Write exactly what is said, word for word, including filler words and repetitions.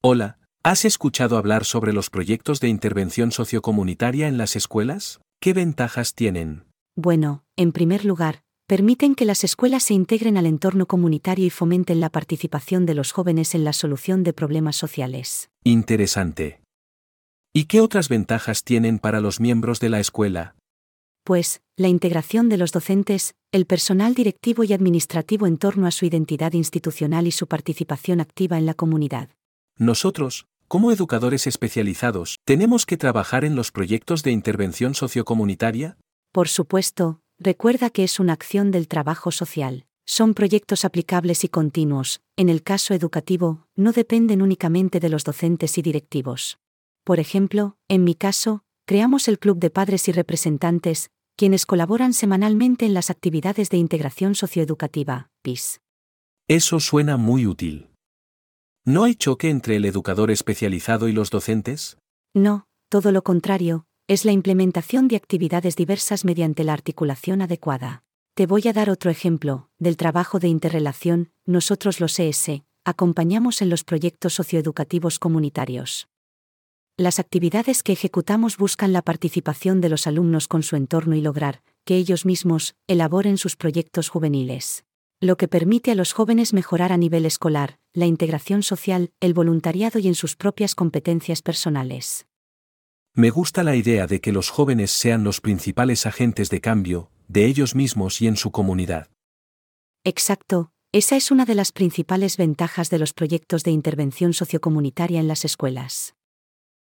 Hola, ¿has escuchado hablar sobre los proyectos de intervención sociocomunitaria en las escuelas? ¿Qué ventajas tienen? Bueno, en primer lugar, permiten que las escuelas se integren al entorno comunitario y fomenten la participación de los jóvenes en la solución de problemas sociales. Interesante. ¿Y qué otras ventajas tienen para los miembros de la escuela? Pues, la integración de los docentes, el personal directivo y administrativo en torno a su identidad institucional y su participación activa en la comunidad. Nosotros, como educadores especializados, ¿tenemos que trabajar en los proyectos de intervención sociocomunitaria? Por supuesto, recuerda que es una acción del trabajo social. Son proyectos aplicables y continuos. En el caso educativo, no dependen únicamente de los docentes y directivos. Por ejemplo, en mi caso, creamos el Club de Padres y Representantes, quienes colaboran semanalmente en las actividades de integración socioeducativa, P I S. Eso suena muy útil. ¿No hay choque entre el educador especializado y los docentes? No, todo lo contrario, es la implementación de actividades diversas mediante la articulación adecuada. Te voy a dar otro ejemplo, del trabajo de interrelación. Nosotros los E S, acompañamos en los proyectos socioeducativos comunitarios. Las actividades que ejecutamos buscan la participación de los alumnos con su entorno y lograr que ellos mismos elaboren sus proyectos juveniles. Lo que permite a los jóvenes mejorar a nivel escolar, la integración social, el voluntariado y en sus propias competencias personales. Me gusta la idea de que los jóvenes sean los principales agentes de cambio, de ellos mismos y en su comunidad. Exacto, esa es una de las principales ventajas de los proyectos de intervención sociocomunitaria en las escuelas.